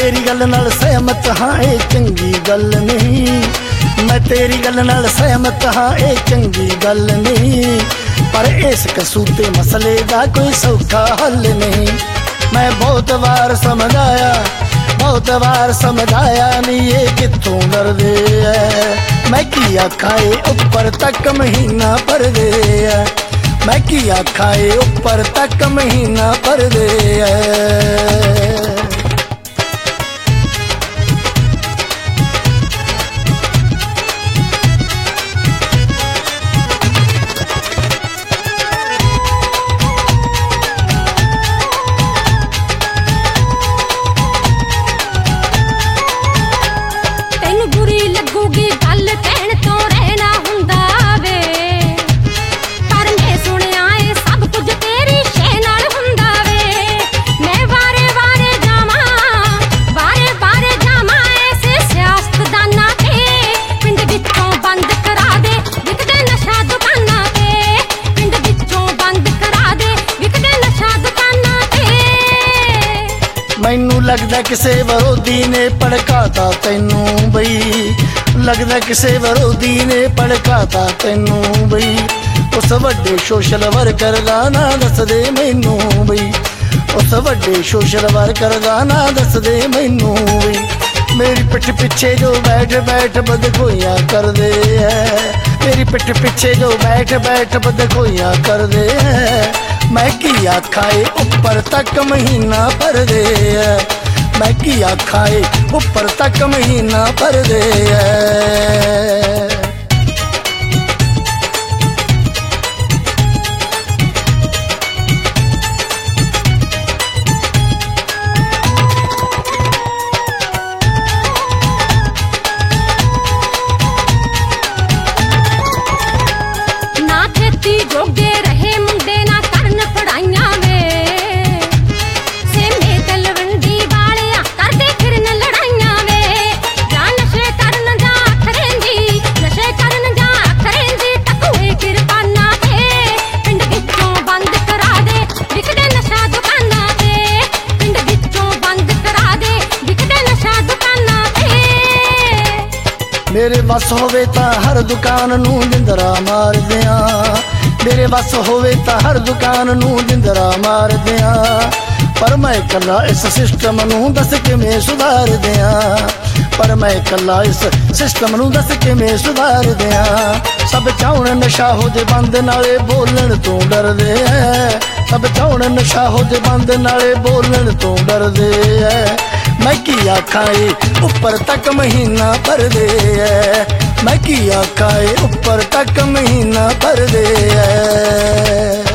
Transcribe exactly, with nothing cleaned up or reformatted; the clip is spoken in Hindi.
तेरी गल नाल सहमत हाँ ये चंगी गल नहीं, मैं तेरी गल नाल सहमत हाँ ये चंगी गल नहीं, पर इस कसूते मसले दा कोई सौखा हल नहीं। मैं बहुत बार समझाया बहुत बार समझाया नहीं ये कित्थों डरदे है, मैं की आखा ये उपर तक महीना भरदे है, मैं की आखा ये उपर तक महीना भरदे है। मैनू लगदा किसे विरोधी ने भड़काता तैनू बई, लगदा किसे विरोधी ने भड़काता तैनू बई, उस वड्डे सोशल वर्कर दा ना दस दे मैनू बई, उस वड्डे सोशल वर्कर दा ना दस दे मैनू बई। मेरी पिठ पिछे जो बैठ बैठ बदखोइयां कर दे है, मेरी पिठ पिछे जो बैठ बैठ बदखोइयां कर दे है, मैं की आखा ये उपर तक महीना भर दे है, मैं की आखा ये उपर तक महीना भर दे है। मेरे बस होवे ता हर दुकान नू जिंदरा मार दिया, मेरे बस होवे ता हर दुकान नू जिंदरा मार दिया, पर मैं कला इस सिस्टम नू दस किवें सुधार दिया, पर मैं कला इस सिस्टम नू दस किवें सुधार दिया। सब चाहण नशा हो दे बंद नाले बोलण तो डरदे है, सब चाहण नशा हो दे बंद नाले बोलण तो डरदे है, मैं की आखा ये उपर तक महीना भर दे है, मैं की आखा ये उपर तक महीना भर दे है।